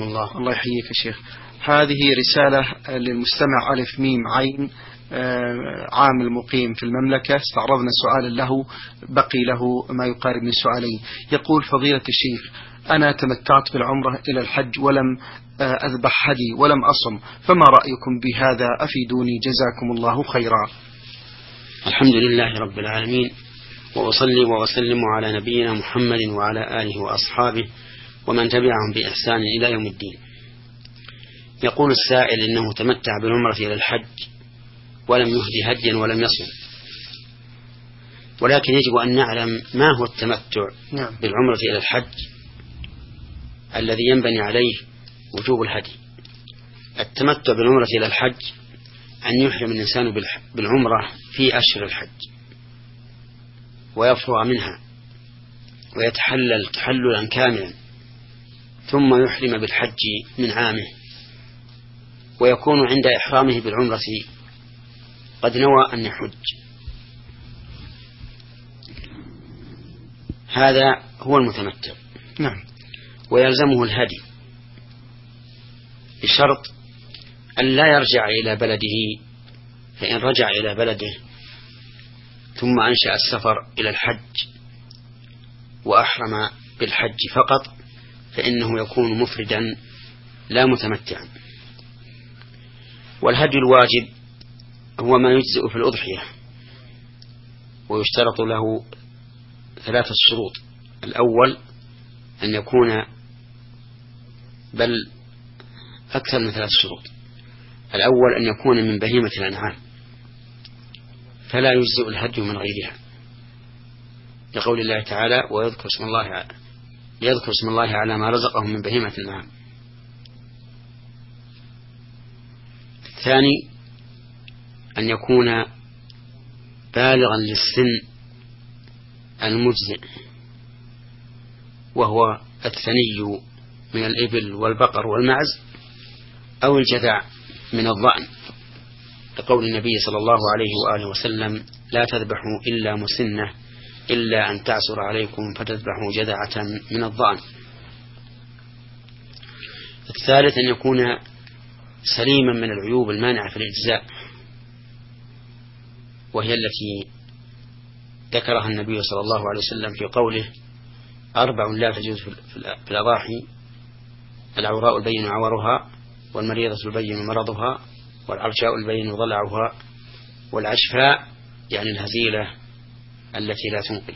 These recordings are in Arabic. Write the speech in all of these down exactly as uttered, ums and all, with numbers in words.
الله. الله يحييك يا شيخ. هذه رسالة للمستمع ألف ميم عين عامل مقيم في المملكة، استعرضنا سؤالا له بقي له ما يقارب من سؤالين. يقول: فضيلة الشيخ، أنا تمتعت بالعمرة إلى الحج ولم أذبح هدي ولم أصم، فما رأيكم بهذا؟ أفيدوني جزاكم الله خيرا. الحمد لله رب العالمين، وأصلي وأسلم على نبينا محمد وعلى آله وأصحابه ومن تبعهم بإحسان إلى يوم الدين. يقول السائل إنه تمتع بالعمرة إلى الحج ولم يهدي هديا ولم يصم، ولكن يجب أن نعلم ما هو التمتع بالعمرة إلى الحج الذي ينبني عليه وجوب الهدي. التمتع بالعمرة إلى الحج أن يحرم الإنسان بالعمرة في أشهر الحج ويفرغ منها ويتحلل تحللا كاملا، ثم يحرم بالحج من عامه، ويكون عند إحرامه بالعمرة قد نوى أن يحج. هذا هو المتمتع. نعم. ويلزمه الهدي بشرط أن لا يرجع إلى بلده، فإن رجع إلى بلده ثم أنشأ السفر إلى الحج وأحرم بالحج فقط فإنه يكون مفردا لا متمتعا. والهدي الواجب هو ما يجزئ في الأضحية، ويشترط له ثلاثة شروط. الأول أن يكون، بل أكثر من ثلاث شروط. الأول أن يكون من بهيمة الأنعام، فلا يجزئ الهدي من غيرها، لقول الله تعالى: ويذكر اسم الله ليذكر اسم الله على ما رزقهم من بهيمة الأنعام. الثاني أن يكون بالغا للسن المجزئ، وهو الثني من الإبل والبقر والمعز أو الجذع من الضأن، لقول النبي صلى الله عليه وآله وسلم: لا تذبحوا إلا مسنة إلا أن تعسر عليكم فتذبحوا جذعة من الضأن. الثالث أن يكون سليما من العيوب المانعة في الإجزاء، وهي التي ذكرها النبي صلى الله عليه وسلم في قوله: أربع لا تجوز في الأضاحي: العوراء البين عورها، والمريضة البين مرضها، والعرجاء البين ضلعها، والعشفاء يعني الهزيلة التي لا تنقي.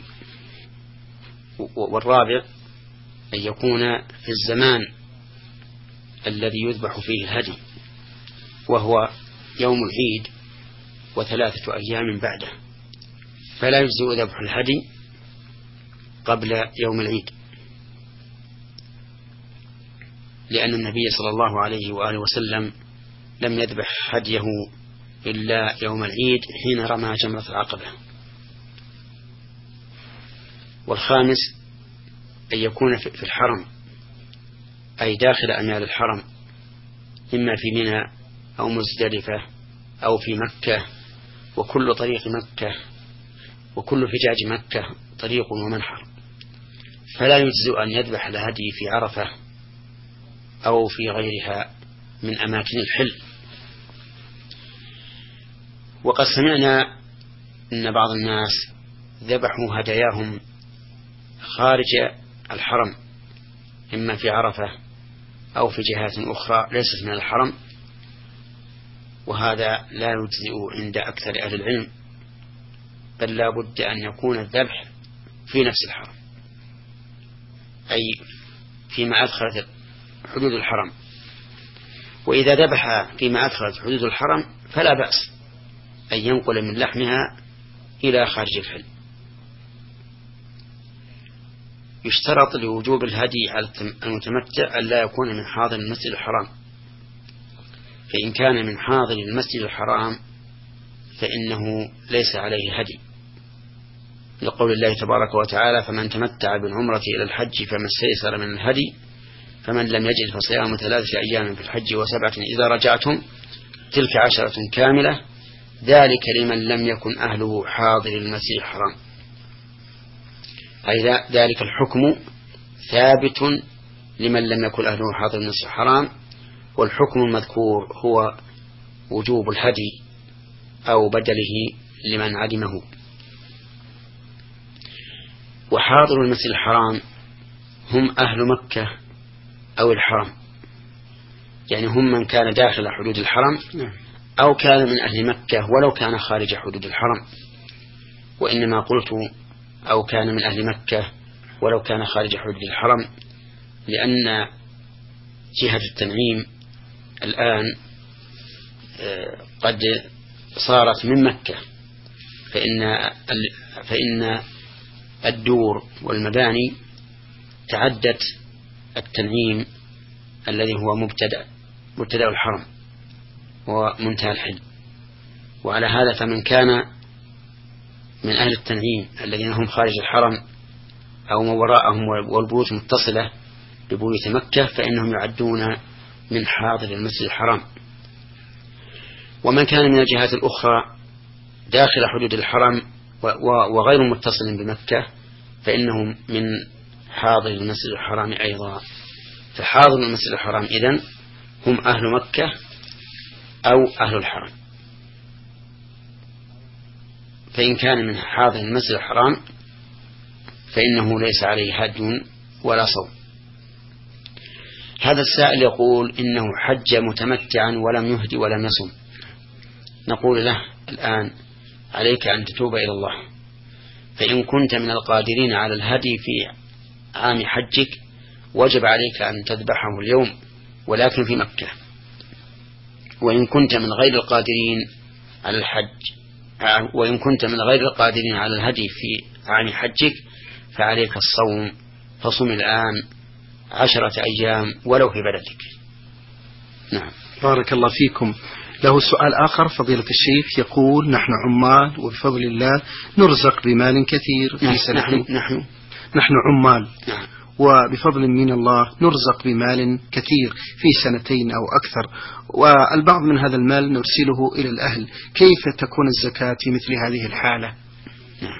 والرابع أن يكون في الزمان الذي يذبح فيه الهدي، وهو يوم العيد وثلاثة أيام بعده، فلا يجزئ ذبح الهدي قبل يوم العيد، لأن النبي صلى الله عليه وآله وسلم لم يذبح هديه إلا يوم العيد حين رمى جمرة العقبة. والخامس أن يكون في الحرم، أي داخل أميال الحرم، إما في منى أو مزدلفة أو في مكة، وكل طريق مكة وكل فجاج مكة طريق ومنحر، فلا يجزئ أن يذبح الهدي في عرفة أو في غيرها من أماكن الحل. وقد سمعنا أن بعض الناس ذبحوا هداياهم خارج الحرم، إما في عرفة أو في جهات أخرى ليست من الحرم، وهذا لا يجزئ عند أكثر أهل العلم، بل لا بد أن يكون الذبح في نفس الحرم، أي فيما أدخلت حدود الحرم. وإذا ذبح فيما أدخلت حدود الحرم فلا بأس أن ينقل من لحمها إلى خارج الحل. يشترط لوجوب الهدي على المتمتع أن لا يكون من حاضر المسجد الحرام، فإن كان من حاضر المسجد الحرام فإنه ليس عليه هدي، لقول الله تبارك وتعالى: فمن تمتع بالعمرة إلى الحج فما استيسر من الهدي، فمن لم يجد فصيام ثلاثة أيام في الحج وسبعة إذا رجعتم تلك عشرة كاملة، ذلك لمن لم يكن أهله حاضر المسجد الحرام. أي ذلك الحكم ثابت لمن لم يكن أهله حاضر المسجد الحرام، والحكم المذكور هو وجوب الهدي أو بدله لمن عدمه. وحاضر المسجد الحرام هم أهل مكة أو الحرم، يعني هم من كان داخل حدود الحرم أو كان من أهل مكة ولو كان خارج حدود الحرم. وإنما قلت أو كان من أهل مكة ولو كان خارج حدود الحرم لأن جهة التنعيم الآن قد صارت من مكة، فإن فإن الدور والمباني تعدت التنعيم الذي هو مبتدأ مبتدأ الحرم ومنتهى الحل. وعلى هذا فمن كان من أهل التنعيم الذين هم خارج الحرم أو ما وراءهم والبيوت متصلة ببيوت مكة فإنهم يعدون من حاضر المسجد الحرام. ومن كان من الجهات الأخرى داخل حدود الحرم وغير متصل بمكة فإنهم من حاضر المسجد الحرام أيضا. فحاضر المسجد الحرام إذن هم أهل مكة أو أهل الحرم. فإن كان من حاضر المسجد الحرام فإنه ليس عليه هدي ولا صوم. هذا السائل يقول إنه حج متمتعا ولم يهدي ولم يصم. نقول له الآن عليك أن تتوب إلى الله، فإن كنت من القادرين على الهدي في عام حجك وجب عليك أن تذبحه اليوم ولكن في مكة. وإن كنت من غير القادرين على الحج وإن كنت من غير القادرين على الهدي في عام حجك فعليك الصوم، فصم الآن عشرة أيام ولو في بلدك. نعم. بارك الله فيكم. له سؤال آخر فضيلة الشيخ يقول: نحن عمال وبفضل الله نرزق بمال كثير في سنة. نحن نحن نحن عمال. نعم. وبفضل من الله نرزق بمال كثير في سنتين أو أكثر، والبعض من هذا المال نرسله إلى الأهل، كيف تكون الزكاة في مثل هذه الحالة؟ نعم.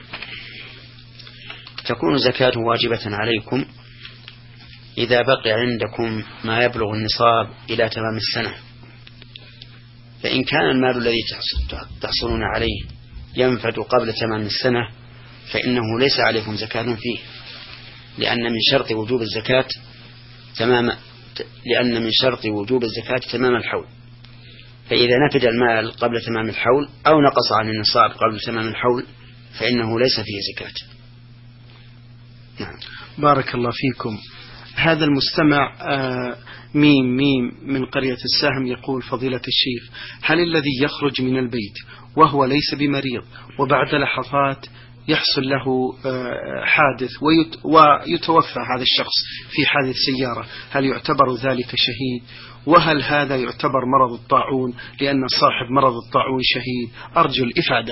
تكون الزكاة واجبة عليكم إذا بقي عندكم ما يبلغ النصاب إلى تمام السنة. فإن كان المال الذي تحصلون عليه ينفد قبل تمام السنة فإنه ليس عليكم زكاة فيه، لأن من شرط وجوب الزكاة تمام لأن من شرط وجوب الزكاة تمام الحول. فإذا نفد المال قبل تمام الحول أو نقص عن النصاب قبل تمام الحول فإنه ليس فيه زكاة. نعم. بارك الله فيكم. هذا المستمع آه ميم ميم من قرية السهم يقول: فضيلة الشيخ، هل الذي يخرج من البيت وهو ليس بمريض وبعد لحظات يحصل له حادث ويتوفى هذا الشخص في حادث سيارة، هل يعتبر ذلك شهيد؟ وهل هذا يعتبر مرض الطاعون؟ لأن صاحب مرض الطاعون شهيد. أرجو الإفادة.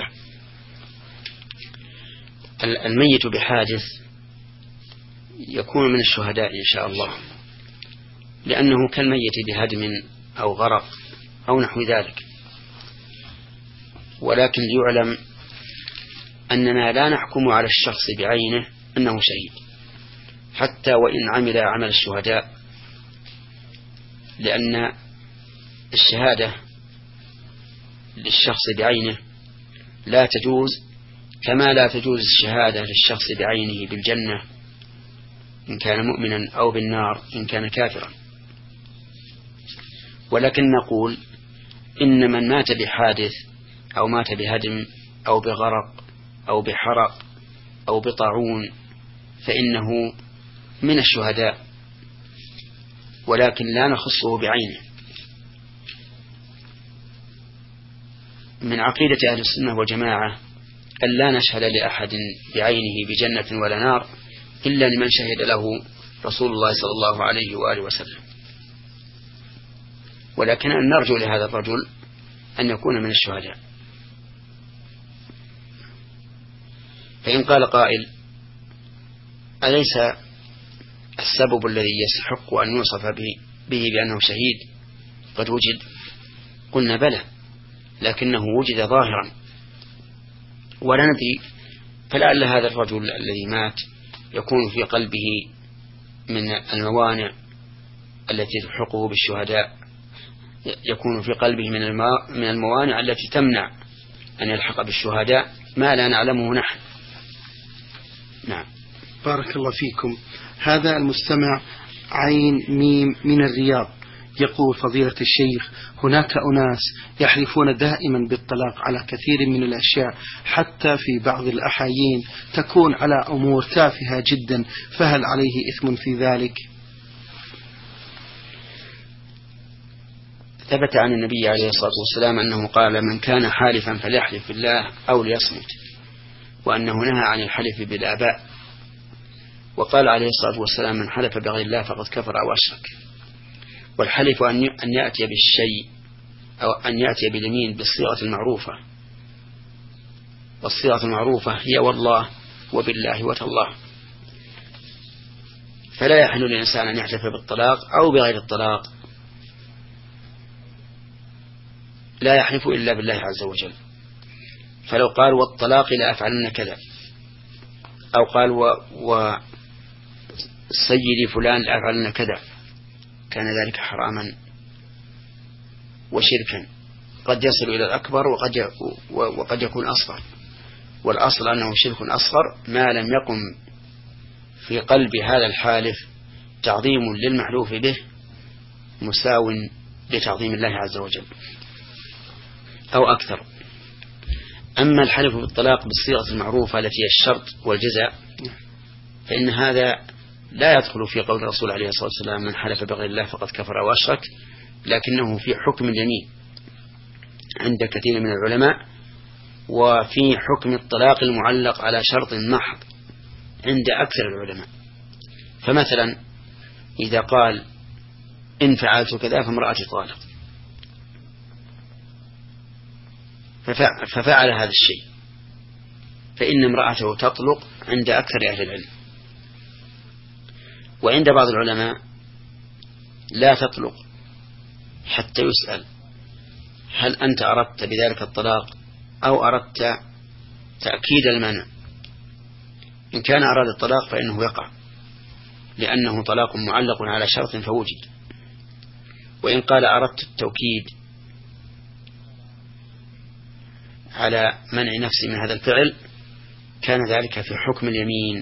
الميت بحادث يكون من الشهداء إن شاء الله، لأنه كالميت بهدم أو غرق أو نحو ذلك. ولكن ليعلم أننا لا نحكم على الشخص بعينه أنه شهيد حتى وإن عمل عمل الشهداء، لأن الشهادة للشخص بعينه لا تجوز، كما لا تجوز الشهادة للشخص بعينه بالجنة إن كان مؤمنا أو بالنار إن كان كافرا. ولكن نقول إن من مات بحادث أو مات بهدم أو بغرق أو بحرق أو بطاعون فإنه من الشهداء، ولكن لا نخصه بعينه. من عقيدة أهل السنة والجماعة أن لا نشهد لأحد بعينه بجنة ولا نار إلا لمن شهد له رسول الله صلى الله عليه وآله وسلم. ولكن أن نرجو لهذا الرجل أن يكون من الشهداء. فإن قال قائل: أليس السبب الذي يستحق أن يوصف به بأنه شهيد قد وجد؟ قلنا بلى، لكنه وجد ظاهرا ولا ندري، فلعل هذا الرجل الذي مات يكون في قلبه من الموانع التي تلحقه بالشهداء يكون في قلبه من الموانع التي تمنع أن يلحق بالشهداء ما لا نعلمه نحن. نعم. بارك الله فيكم. هذا المستمع عين ميم من الرياض يقول: فضيلة الشيخ، هناك أناس يحلفون دائما بالطلاق على كثير من الأشياء، حتى في بعض الأحايين تكون على أمور تافهة جدا، فهل عليه إثم في ذلك؟ ثبت عن النبي عليه الصلاة والسلام أنه قال: من كان حالفا فليحلف بالله أو ليصمت، وأنه نهى عن الحلف بالآباء، وقال عليه الصلاة والسلام: من حلف بغير الله فقد كفر أو أشرك. والحلف أن يأتي بالشيء أو أن يأتي باليمين بالصيغة المعروفة، والصيغة المعروفة هي والله وبالله وتالله، فلا يحل للإنسان أن يحلف بالطلاق أو بغير الطلاق، لا يحلف إلا بالله عز وجل. فلو قال: والطلاق لا أفعلن كذا، أو قال: وسيدي فلان لا أفعلن كذا، كان ذلك حراما وشركا، قد يصل إلى الأكبر وقد وقد يكون أصغر، والأصل أنه شرك أصغر ما لم يقم في قلب هذا الحالف تعظيم للمحلوف به مساو لتعظيم الله عز وجل أو أكثر. أما الحلف بالطلاق بالصيغة المعروفة التي هي الشرط والجزاء، فإن هذا لا يدخل في قول الرسول عليه الصلاة والسلام: من حلف بغير الله فقد كفر وأشرك، لكنه في حكم اليمين عند كثير من العلماء، وفي حكم الطلاق المعلق على شرط محض عند أكثر العلماء. فمثلا إذا قال: إن فعلت كذا فامرأتي طالق، ففعل هذا الشيء، فإن امرأته تطلق عند أكثر أهل العلم. وعند بعض العلماء لا تطلق حتى يسأل: هل أنت أردت بذلك الطلاق أو أردت تأكيد المنع؟ إن كان أراد الطلاق فإنه يقع، لأنه طلاق معلق على شرط فوجد. وإن قال: أردت التوكيد على منع نفسي من هذا الفعل، كان ذلك في حكم اليمين.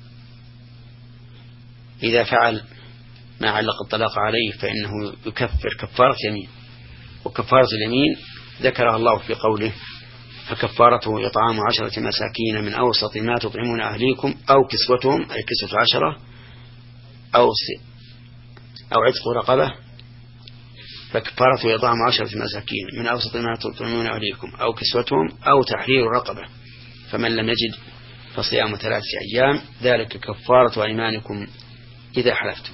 إذا فعل ما علق الطلاق عليه فإنه يكفر كفارة يمين، وكفارة اليمين ذكرها الله في قوله: فكفارته إطعام عشرة مساكين من أوسط ما تطعمون أهليكم أو كسوتهم، أي كسوة عشرة، أو أو عتق رقبة. فكفارته إطعام عشرة مساكين من أوسط ما تطعمون أهليكم أو كسوتهم أو تحرير رقبة، فمن لم يجد فصيام ثلاثة أيام، ذلك كفارة أيمانكم إذا حلفتم.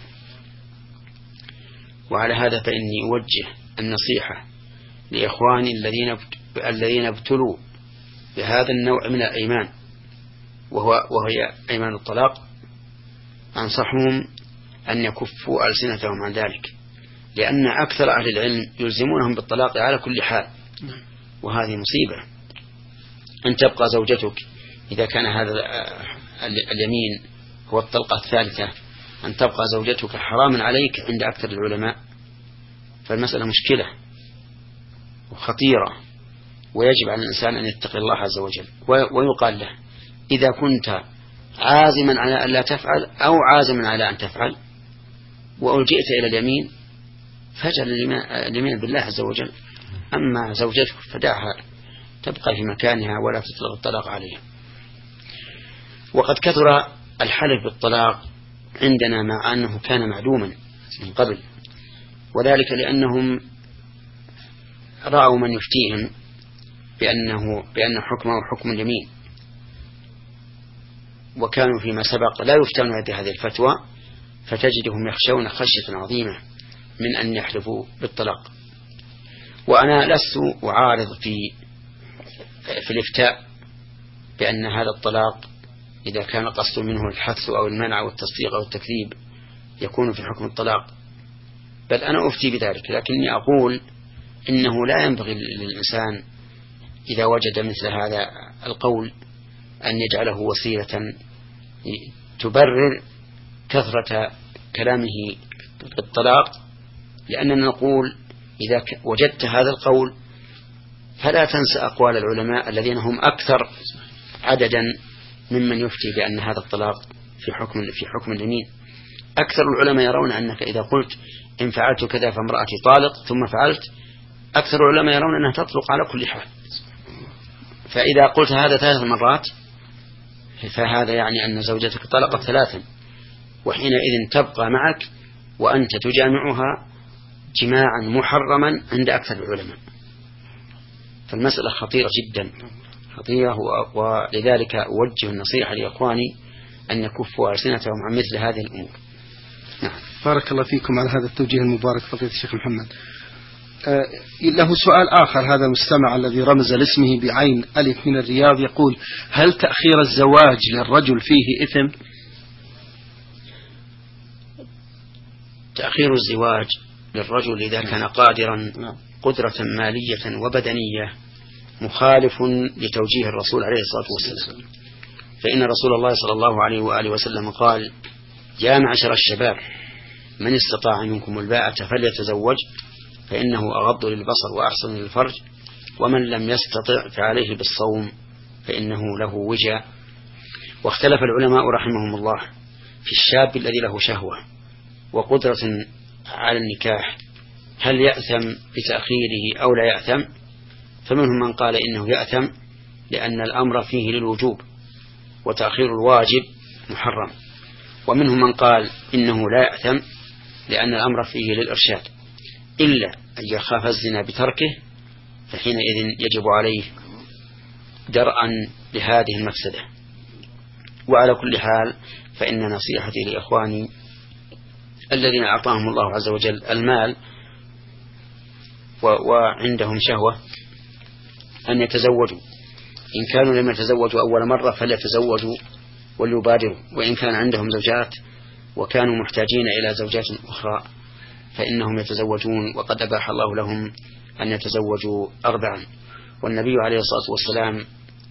وعلى هذا فإني أوجه النصيحة لإخواني الذين الذين ابتلوا بهذا النوع من الأيمان، وهو وهي أيمان الطلاق، أنصحهم أن يكفوا ألسنتهم عن ذلك، لأن أكثر أهل العلم يلزمونهم بالطلاق على كل حال، وهذه مصيبة. أن تبقى زوجتك إذا كان هذا اليمين هو الطلقة الثالثة، أن تبقى زوجتك حراما عليك عند أكثر العلماء، فالمسألة مشكلة وخطيرة، ويجب على الإنسان أن يتقي الله عز وجل. ويقال له: إذا كنت عازما على أن لا تفعل أو عازما على أن تفعل وألجئت إلى اليمين، فاجعل اليمين بالله عز وجل. أما زوجتك فدعها تبقى في مكانها ولا تطلق الطلاق عليها. وقد كثر الحلف بالطلاق عندنا مع أنه كان معلوما من قبل، وذلك لأنهم رأوا من يفتيهم بأنه بأن حكمه حكم اليمين، وكانوا فيما سبق لا يفتون بهذه الفتوى، فتجدهم يخشون خشية عظيمة من أن يحلفوا بالطلاق. وأنا لست أعارض في في الإفتاء بأن هذا الطلاق إذا كان قصد منه الحث أو المنع أو التصديق أو التكذيب يكون في حكم الطلاق، بل أنا أفتي بذلك، لكني أقول إنه لا ينبغي للإنسان إذا وجد مثل هذا القول أن يجعله وسيلة تبرر كثرة كلامه بالطلاق، لأننا نقول إذا وجدت هذا القول فلا تنسى أقوال العلماء الذين هم أكثر عددا ممن يفتي بأن هذا الطلاق في حكم في حكم اليمين. أكثر العلماء يرون أنك إذا قلت إن فعلت كذا فامرأتي طالق ثم فعلت، أكثر العلماء يرون أنها تطلق على كل حال. فإذا قلت هذا ثلاث مرات فهذا يعني أن زوجتك طلقت ثلاثا، وحينئذ تبقى معك وأنت تجامعها جماعا محرما عند أكثر العلماء. فالمسألة خطيرة جدا خطيرة، ولذلك أوجه النصيحة لإخواني أن يكفوا ألسنتهم عن مثل هذه الأمور. نعم. بارك الله فيكم على هذا التوجيه المبارك فضيلة الشيخ محمد. آه له سؤال آخر، هذا المستمع الذي رمز لاسمه بعين ألف من الرياض يقول: هل تأخير الزواج للرجل فيه إثم؟ تأخير الزواج للرجل إذا كان قادرا قدرة مالية وبدنية مخالف لتوجيه الرسول عليه الصلاة والسلام، فإن رسول الله صلى الله عليه وآله وسلم قال: يا معشر الشباب من استطاع منكم الباءة فليتزوج فإنه أغض للبصر وأحسن للفرج، ومن لم يستطع فعليه بالصوم فإنه له وجاء. واختلف العلماء رحمهم الله في الشاب الذي له شهوة وقدرة على النكاح هل يأثم بتأخيره أو لا يأثم، فمنهم من قال إنه يأثم لأن الأمر فيه للوجوب وتأخير الواجب محرم، ومنهم من قال إنه لا يأثم لأن الأمر فيه للإرشاد، إلا أن يخاف الزنا بتركه فحينئذ يجب عليه درءا لهذه المفسدة. وعلى كل حال فإن نصيحتي لإخواني الذين أعطاهم الله عز وجل المال وعندهم شهوة أن يتزوجوا، إن كانوا لم يتزوجوا أول مرة فليتزوجوا وليبادروا، وإن كان عندهم زوجات وكانوا محتاجين إلى زوجات أخرى فإنهم يتزوجون، وقد أباح الله لهم أن يتزوجوا أربعا. والنبي عليه الصلاة والسلام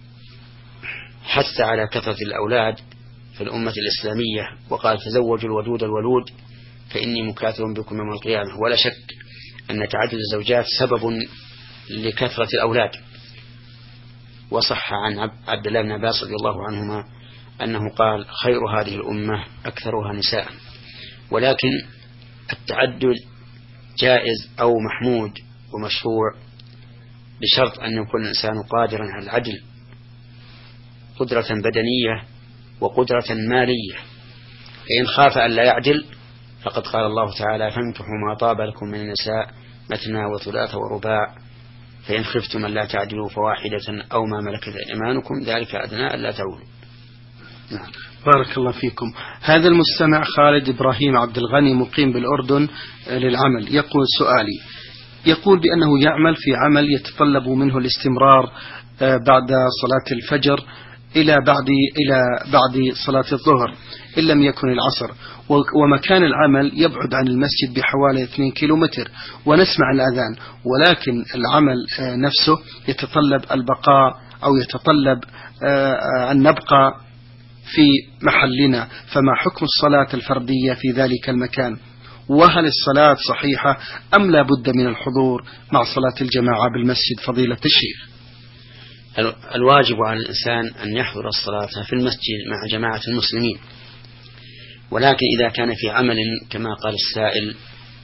حث على كثرة الأولاد في الأمة الإسلامية وقال: تزوجوا الودود الولود فإني مكاثر بكم يوم القيامة. ولا شك أن تعدد الزوجات سبب لكثرة الأولاد. وصح عن عبد الله بن عباس رضي الله عنهما أنه قال: خير هذه الأمة أكثرها نساء. ولكن التعدد جائز أو محمود ومشروع بشرط أن يكون الإنسان قادرا على العدل، قدرة بدنية وقدرة مالية. فإن خاف أن لا يعدل فقد قال الله تعالى: فانكحوا ما طاب لكم من النساء مثنى وثلاث ورباع فإن خفتم أن لا تعدلوا فواحدة أو ما ملكت أيمانكم ذلك أدنى ألا تعولوا. نعم. بارك الله فيكم. هذا المستمع خالد إبراهيم عبد الغني مقيم بالأردن للعمل يقول: سؤالي، يقول بأنه يعمل في عمل يتطلب منه الاستمرار بعد صلاة الفجر إلى بعد إلى بعد صلاة الظهر إن لم يكن العصر، ومكان العمل يبعد عن المسجد بحوالي اثنين كيلومتر، ونسمع الأذان، ولكن العمل نفسه يتطلب البقاء أو يتطلب أن نبقى في محلنا، فما حكم الصلاة الفردية في ذلك المكان؟ وهل الصلاة صحيحة أم لا بد من الحضور مع صلاة الجماعة بالمسجد فضيلة الشيخ؟ الواجب على الإنسان أن يحضر الصلاة في المسجد مع جماعة المسلمين، ولكن إذا كان في عمل كما قال السائل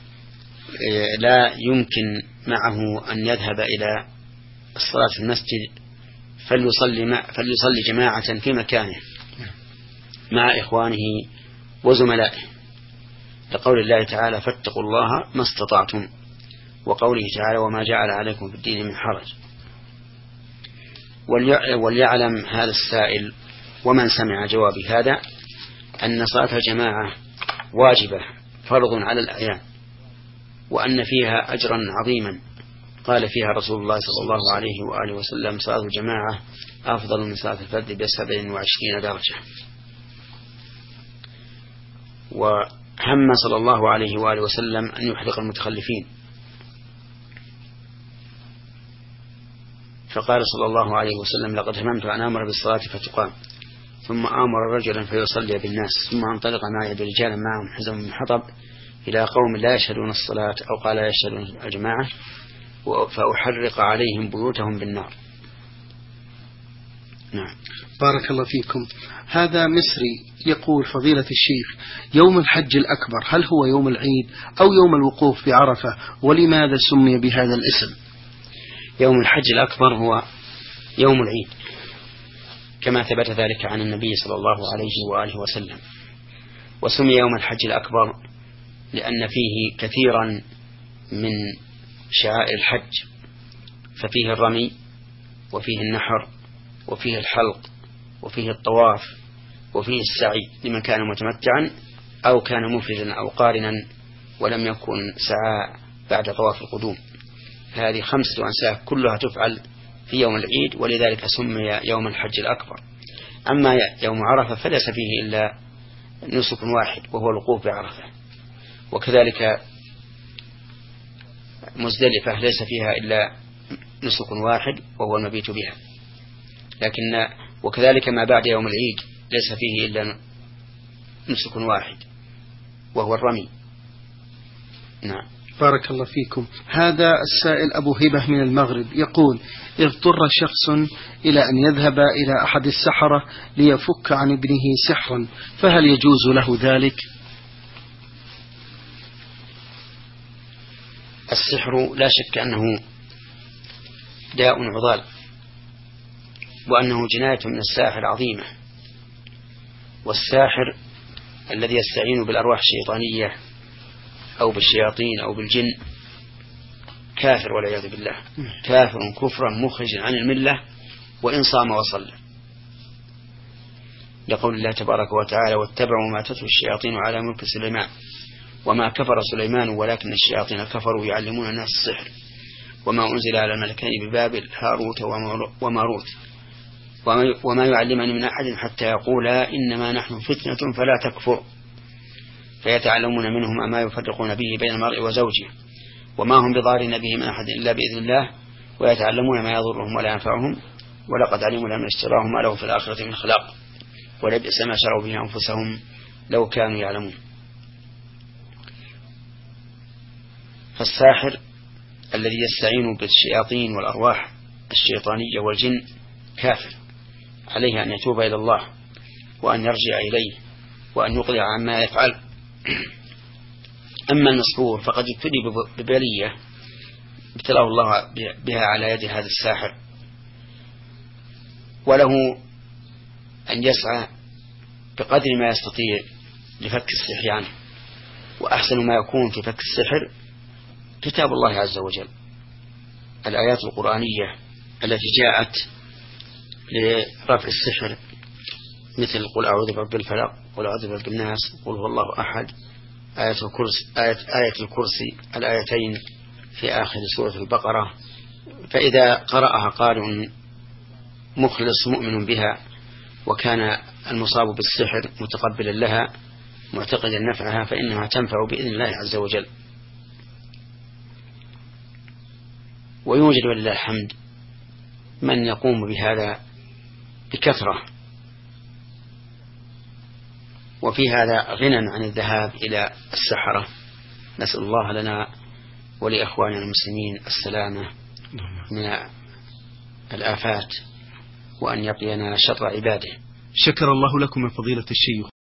لا يمكن معه أن يذهب إلى الصلاة في المسجد فليصلي, فليصلي جماعة في مكانه مع إخوانه وزملائه، لقول الله تعالى: فاتقوا الله ما استطعتم، وقوله تعالى: وما جعل عليكم في الدين من حرج. وليعلم هذا السائل ومن سمع جوابي هذا أن صلاة الجماعة واجبة فرض على الأعيان، وأن فيها أجرا عظيما قال فيها رسول الله صلى الله عليه وآله وسلم: صلاة الجماعة أفضل من صلاة الفرد بسبع وعشرين درجة. وهم صلى الله عليه وآله وسلم أن يحرق المتخلفين، فقال صلى الله عليه وسلم: لقد هممت أن آمر بالصلاة فتقام، ثم آمر رجلا فيصلي بالناس، ثم انطلق معي برجال معهم حزم من حطب إلى قوم لا يشهدون الصلاة أو قال لا يشهدون الجماعة فأحرق عليهم بيوتهم بالنار. نعم. بارك الله فيكم. هذا مصري يقول: فضيلة الشيخ، يوم الحج الأكبر هل هو يوم العيد أو يوم الوقوف بعرفة، ولماذا سمي بهذا الاسم؟ يوم الحج الأكبر هو يوم العيد كما ثبت ذلك عن النبي صلى الله عليه وآله وسلم، وسمي يوم الحج الأكبر لأن فيه كثيرا من شعائر الحج، ففيه الرمي وفيه النحر وفيه الحلق وفيه الطواف وفيه السعي لمن كان متمتعا أو كان مفردا أو قارنا ولم يكن سعى بعد طواف القدوم. هذه خمسة أنساك كلها تفعل في يوم العيد، ولذلك سمي يوم الحج الأكبر. أما يوم عرفة فليس فيه إلا نسك واحد وهو الوقوف بعرفة، وكذلك مزدلفة ليس فيها إلا نسك واحد وهو المبيت بها، لكن وكذلك ما بعد يوم العيد ليس فيه إلا نسك واحد وهو الرمي. نعم. بارك الله فيكم. هذا السائل أبو هبة من المغرب يقول: اضطر شخص إلى أن يذهب إلى أحد السحرة ليفك عن ابنه سحرا، فهل يجوز له ذلك؟ السحر لا شك أنه داء عضال، وأنه جناية من الساحر عظيمة، والساحر الذي يستعين بالأرواح الشيطانية أو بالشياطين أو بالجن كافر والعياذ بالله، كافر كفرا مخرجا عن الملة وإن صام وصلى، لقول الله تبارك وتعالى: واتبعوا ما تتلو الشياطين على ملك سليمان وما كفر سليمان ولكن الشياطين كفروا يعلمون الناس السحر وما أنزل على الملكين ببابل هاروت وماروت وما يعلمان من أحد حتى يقولا إنما نحن فتنة فلا تكفر، فيتعلمون منهما ما يفرقون به بين المرء وزوجه وما هم بضارين به من أحد إلا بإذن الله ويتعلمون ما يضرهم ولا ينفعهم ولقد علموا لمن اشتراه ما له في الآخرة من خلاق ولبئس ما شروا به أنفسهم لو كانوا يعلمون. فالساحر الذي يستعين بالشياطين والأرواح الشيطانية والجن كافر، عليه أن يتوب إلى الله وأن يرجع إليه وأن يقلع عما يفعل. أما المسحور فقد ابتلي ببلية ابتلاه الله بها على يد هذا الساحر، وله أن يسعى بقدر ما يستطيع لفك السحر عنه، وأحسن ما يكون في فك السحر كتاب الله عز وجل، الآيات القرآنية التي جاءت لرفع السحر مثل قل أعوذ برب الفلق قل أعوذ برب الناس قل هو الله أحد، آية الكرسي, آية, آية الكرسي الآيتين في آخر سورة البقرة. فإذا قرأها قارئ مخلص مؤمن بها وكان المصاب بالسحر متقبلا لها معتقدا نفعها فإنها تنفع بإذن الله عز وجل. ويوجد ولله الحمد من يقوم بهذا بكثرة، وفي هذا غنى عن الذهاب إلى السحرة. نسأل الله لنا ولإخواننا المسلمين السلامة من الآفات وأن يقينا شر عباده. شكر الله لكم يا فضيلة الشيخ.